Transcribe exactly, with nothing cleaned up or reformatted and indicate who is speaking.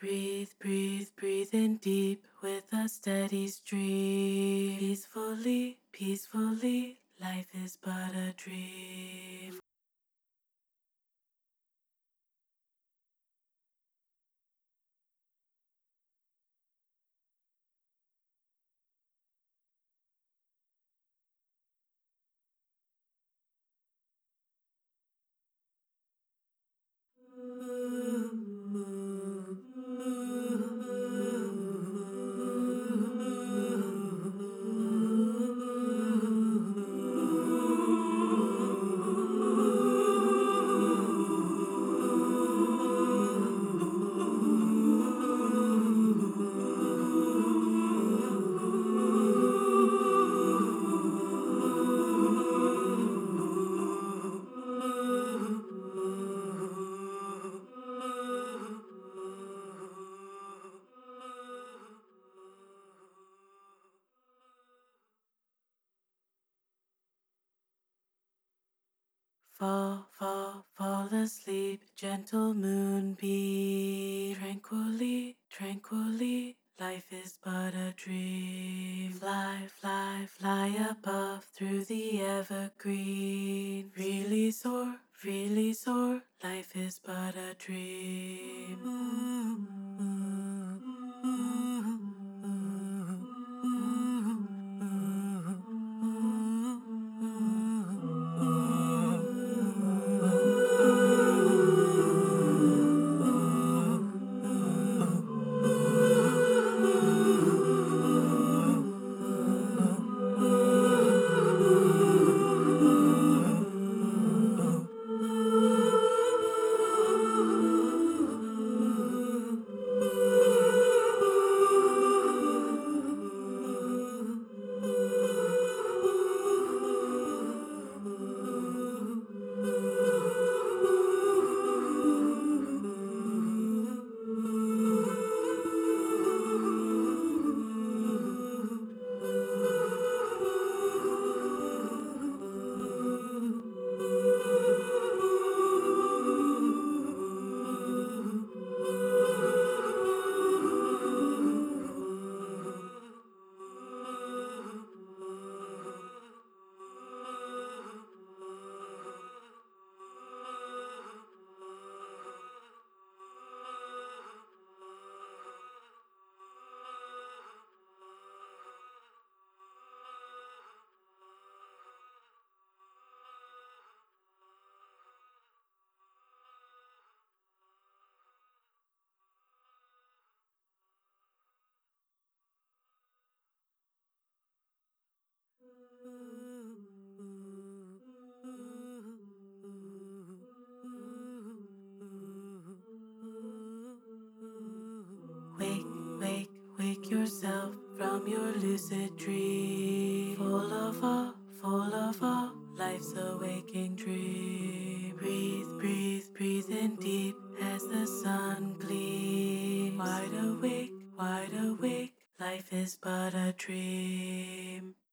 Speaker 1: Breathe, breathe, breathe in deep with a steady stream. Peacefully, peacefully, life is but a dream. Fall, fall, fall asleep, gentle moonbeam. Tranquilly, tranquilly, life is but a dream. Fly, fly, fly above through the evergreen. Freely soar, freely soar, life is but a dream. Wake, wake, wake yourself from your lucid dream. Full of awe, full of awe, life's a waking dream. Breathe, breathe, breathe in deep as the sun gleams. Wide awake, wide awake, life is but a dream.